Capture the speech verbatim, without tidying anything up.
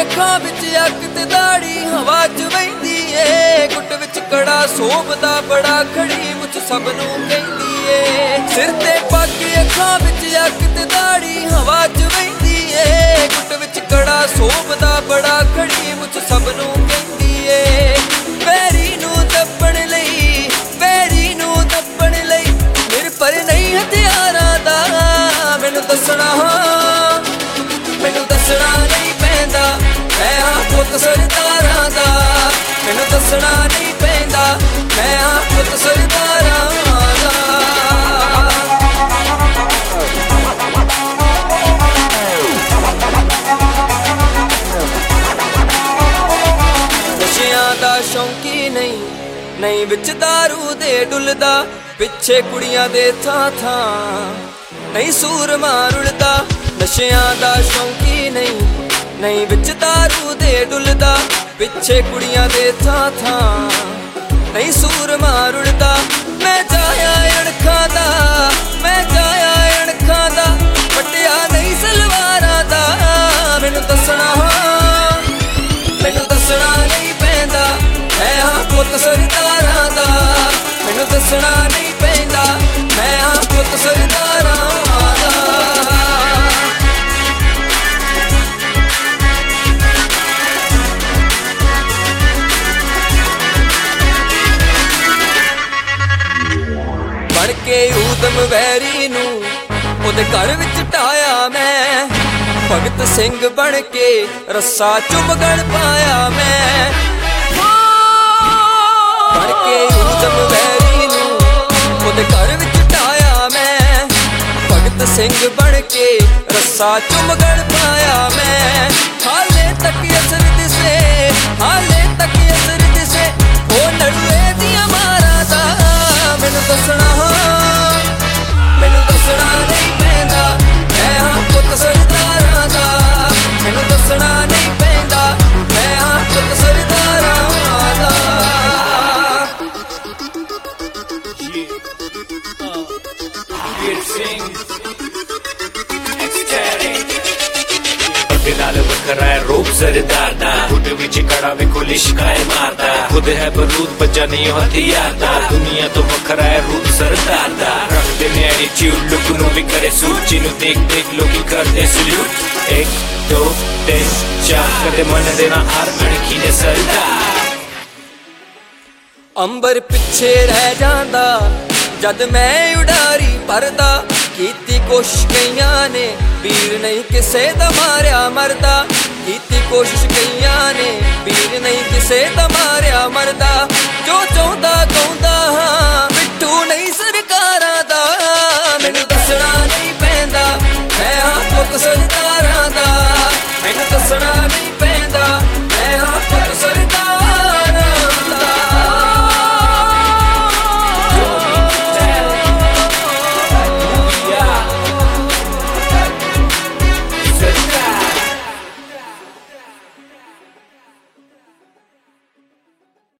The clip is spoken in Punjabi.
ਅੱਖਾਂ ਵਿੱਚ ਅੱਗ ਤੇ ਦਾੜੀ ਹਵਾ ਚ ਵਹਿੰਦੀ ਏ ਗੁੱਟ ਵਿੱਚ ਕੜਾ ਸੋਭਦਾ ਬੜਾ ਖੜੀ ਮੁੱਛ ਸਭ ਨੂੰ ਕਹਿੰਦੀ ਏ ਸਿਰ ਤੇ ਪੱਗ ਅੱਖਾਂ ਵਿੱਚ ਅੱਗ ਤੇ ਦਾੜੀ ਹਵਾ ਚ ਵਹਿੰਦੀ ਏ ਗੁੱਟ ਵਿੱਚ ਕੜਾ ਸੋਭਦਾ ਬੜਾ ਖੜੀ ਮੁੱਛ ਸਭ ਨੂੰ ਕਹਿੰਦੀ ਏ ਵੈਰੀ ਨੂੰ ਦੱਬਣ ਲਈ ਵੈਰੀ ਨੂੰ ਦੱਬਣ ਲਈ ਮੇਰੇ ਪਰ ਨਹੀਂ ਹਥਿਆਰਾਂ ਦਾ ਮੈਨੂੰ ਦੱਸਣਾ ਮੈਨੂੰ ਦੱਸਣਾ ਨਹੀਂ ਪੈਂਦਾ ਮੈਂ ਹਾਂ ਪੁੱਤ ਸਰਦਾਰਾਂ ਦਾ ਮੈਨੂੰ ਦੱਸਣਾ ਨਹੀਂ ਪੈਂਦਾ ਮੈਂ ਹਾਂ ਪੁੱਤ ਸਰਦਾਰਾਂ ਦਾ ਨਸ਼ਿਆਂ ਦਾ ਸ਼ੌਂਕੀ ਨਹੀਂ ਨਹੀਂ ਵਿੱਚ ਦਾਰੂ ਦੇ ਡੁੱਲਦਾ ਪਿੱਛੇ ਕੁੜੀਆਂ ਦੇ ਥਾਂ ਥਾਂ ਨਹੀਂ ਸੂਰਮਾ ਰੁਲਦਾ ਨਸ਼ਿਆਂ ਦਾ ਸ਼ੌਂਕੀ ਨਹੀਂ ਨਹੀਂ ਵਿੱਚ ਦਾਰੂ ਦੇ ਡੁੱਲਦਾ ਪਿੱਛੇ ਕੁੜੀਆਂ ਦੇ ਥਾਂ ਥਾਂ ਨਹੀਂ ਸੂਰਮਾ ਰੁਲਦਾ ਮੈਂ ਜਾਇਆ ਅਣਖਾਂ ਦਾ ਮੈਂ ਜਾਇਆ ਅਣਖਾਂ ਦਾ ਪਟਿਆ ਨਹੀਂ ਸਲਵਾਰਾਂ ਦਾ ਮੈਨੂੰ ਦੱਸਣਾ ਮੈਨੂੰ ਦੱਸਣਾ ਨਹੀਂ ਪੈਂਦਾ ਮੈਂ ਹਾਂ ਪੁੱਤ ਸਰਦਾਰਾਂ ਦਾ ਮੈਨੂੰ ਦੱਸਣਾ ਨਹੀਂ ਪੈਂਦਾ ਮੈਂ ਹਾਂ ਪੁੱਤ ਸਰਦਾਰਾਂ ਦਾ ਬਣ ਕੇ ਊਧਮ ਵੈਰੀ ਨੂੰ ਉਹਦੇ ਘਰ ਵਿੱਚ ਢਾਇਆ ਮੈਂ ਭਗਤ ਸਿੰਘ ਬਣ ਕੇ ਰੱਸਾ ਚੁੰਮਗਣ ਪਾਇਆ ਮੈਂ ਬਣ ਕੇ ਊਧਮ ਵੈਰੀ ਨੂੰ ਉਹਦੇ ਘਰ ਵਿੱਚ ਢਾਇਆ ਮੈਂ ਭਗਤ ਸਿੰਘ ਬਣ ਕੇ ਰੱਸਾ ਚੁੰਮਗਣ ਪਾਇਆ ਮੈਂ ਹਾਲੇ ਤੱਕ ਅਸਰ ਦਿਸੇ ਹਾਲੇ ਤੱਕ ਅਸਰ ਦਿਸੇ ਉਹ ਨੜੂਏ ਦੀਆਂ ਮਾਰਾਂ ਦਾ ਮੈਨੂੰ ਦੱਸਣਾ ਮੈਨੂੰ ਦੱਸਣਾ ਨਹੀਂ ਪੈਂਦਾ ਮੈਂ ਹਾਂ ਪੁੱਤ ਸਰਦਾਰਾਂ ਦਾ ਮੈਨੂੰ ਦੱਸਣਾ ਨਹੀਂ ਪੈਂਦਾ ਮੈਂ ਹਾਂ ਪੁੱਤ ਸਰਦਾਰਾਂ ਦਾ नाल वखरा है रूप सरदार दा खुद विच कड़ा वेखो लिशकाए मारदा खुद है बरूद बच्चा नहीं हथियार दा दुनिया तो वखरा है रूप सरदार दा रख दे एटीट्यूड लुक नु भी करे सूट जिन्नू देख देख लोग करदे सल्यूट एक दो तीन चार कदे मन देना हर अणखी ने सरदार अंबर पिछे रह जांदा जद मैं उडारी भरदा कीती कोशिश कईयां ने वीर नहीं किसे दा मारिया मरदा कीती कोशिश कईयां ने वीर नहीं किसे दा मारिया मरदा जो चाहुंदा कहंदा हां मिठू नहीं सरकारां दा मैनू दसना नहीं